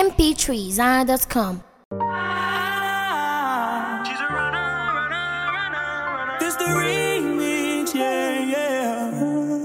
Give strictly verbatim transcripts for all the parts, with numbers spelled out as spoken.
m p three zara dot com. This the remix, yeah, yeah.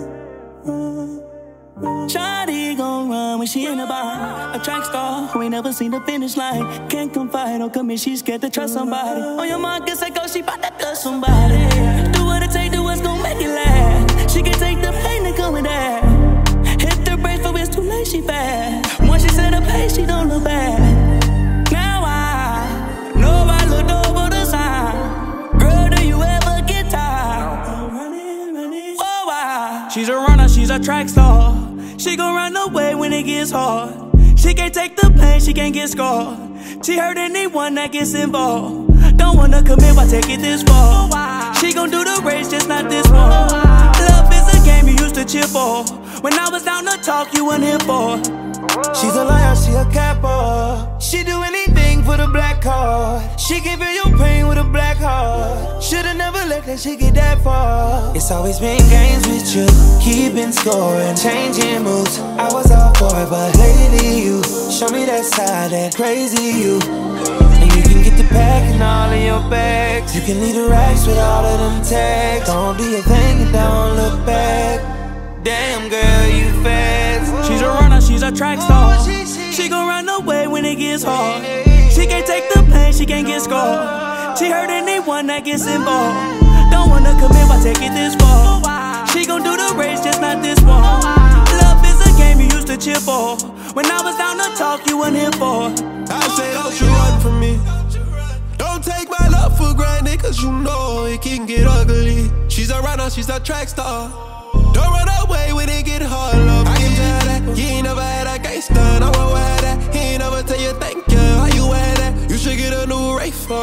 Shawty gon' run when she in the bar. A track star who ain't never seen the finish line. Can't confide or commit, she scared to trust somebody. On your mark, it's like, oh, she bout to touch somebody. Do what it take, do what's gon' make it last. She can take the pain that come with that. Hit the brakes for it's too late, she fast. Once she set her pace, she don't look back. Now I know I looked over the sign. Girl, do you ever get tired? Running, running. Oh, I. She's a runner, she's a track star. She gon' run away when it gets hard. She can't take the pain, she can't get scarred. She hurt anyone that gets involved. Don't wanna commit, why take it this far? She gon' do the race, just not this one. Love is a game you used to cheer for. When I was down to talk, you weren't here for. She's a liar, she a capper. She do anything for the black card. She can feel your pain with a black heart. Should've never let that shit get that far. It's always been games with you, keeping score and changing moves. I was all for it, but lately you show me that side, that crazy you. And you can get the pack and all in your bags. You can leave the racks with all of them tags. Don't do your thing and don't look back. Damn girl, you fast. She's a runner, she's a track star. She gon' run away when it gets hard. She can't take the pain, she can't get scarred. She hurt anyone that gets involved. Don't wanna commit, why take it this far? She gon' do the race, just not this one. Love is a game you used to cheer for. When I was down to talk, you weren't here for. I say don't you run from me. Don't take my love for granted, cause you know it can get ugly. She's a runner, she's a track star. Don't run away when it get hard, love. I can tell that you ain't never had a gangster. I won't wear that. He ain't never tell you thank you. How you wear that? You should get a new Ray for.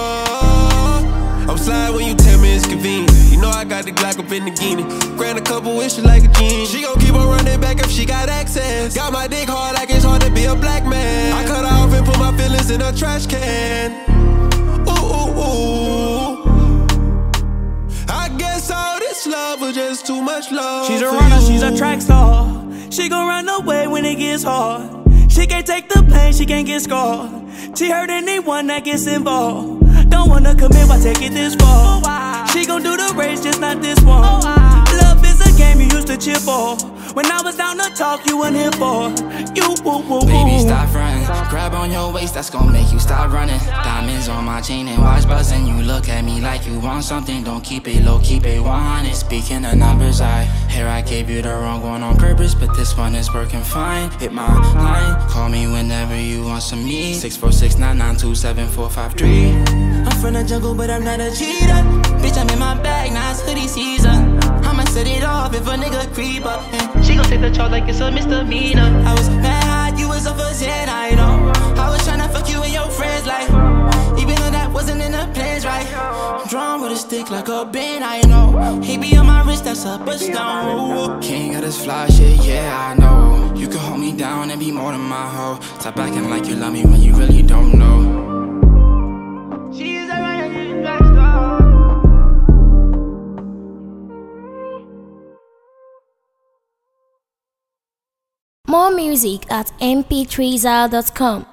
I'm sliding when you tell me it's convenient. You know I got the Glock up in the guinea. Grant a couple wishes like a genie. She gon' keep on running back if she got access. Got my dick hard like it's hard to be a black man. I cut her off and put my feelings in a trash can. Ooh, ooh, ooh. I guess all this love was just too much love. She's a runner, she's a track star. She gon' run away when it gets hard. She can't take the pain, she can't get scarred. She hurt anyone that gets involved. Don't wanna commit, why take it this far? She gon' do the race, just not this one. Love is a game you used to cheer for. When I was down to talk, you weren't here for. You, woo, woo, woo. Baby, stop running. Grab on your waist, that's gon' make you stop running. Diamonds on my chain and watch buzzing. You look at me like you want something. Don't keep it low, keep it one hundred. Speaking of numbers, I hear I gave you the wrong one on purpose, but this one is working fine. Hit my line, call me whenever you want some me. Six four six nine nine two seven four five three. I'm from the jungle, but I'm not a cheater. Bitch, I'm in my bag, now it's hoodie season. I'ma set it off if a nigga creep up. And she gon' take the charge like it's a misdemeanor. I was mad hot, you was up for Zen, I know. I was tryna fuck you and your friends, like, even though that wasn't in the plans, right? I'm drawn with a stick like a band, I know. He be on my wrist, that's up a stone. King of this fly shit, yeah, I know. You can hold me down and be more than my hoe. Stop acting like you love me when you really don't know. She's a runner, she's a track star. More music at m p three zara dot com.